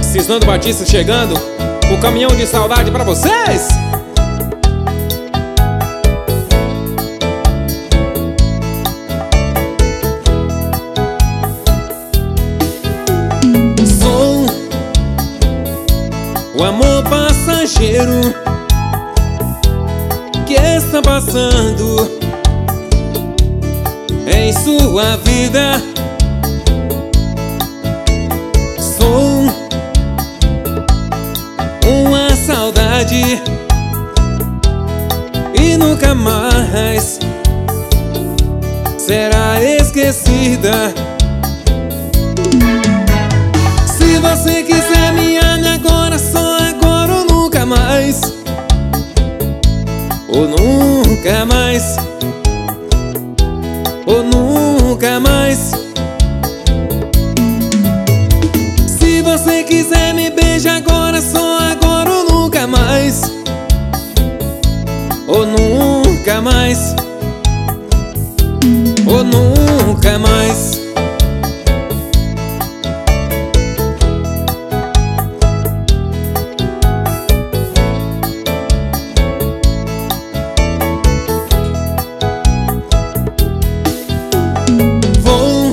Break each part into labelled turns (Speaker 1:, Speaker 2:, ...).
Speaker 1: Cisnando Batista chegando, o caminhão de saudade pra vocês. Sou o amor passageiro que está passando em sua vida. Sou uma saudade e nunca mais será esquecida. Se você quiser me ame agora, só agora ou nunca mais. Ou nunca mais. Ou nunca mais. Se você quiser me beijar agora, só agora ou nunca mais. Ou nunca mais. Ou nunca mais. Vou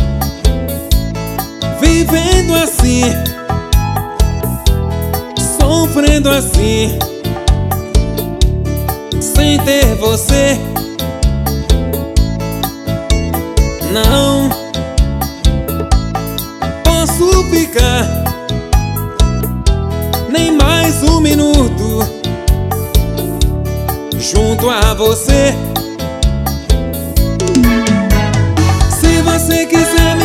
Speaker 1: vivendo assim, sofrendo assim, sem ter você. Não posso ficar nem mais um minuto junto a você. Se você quiser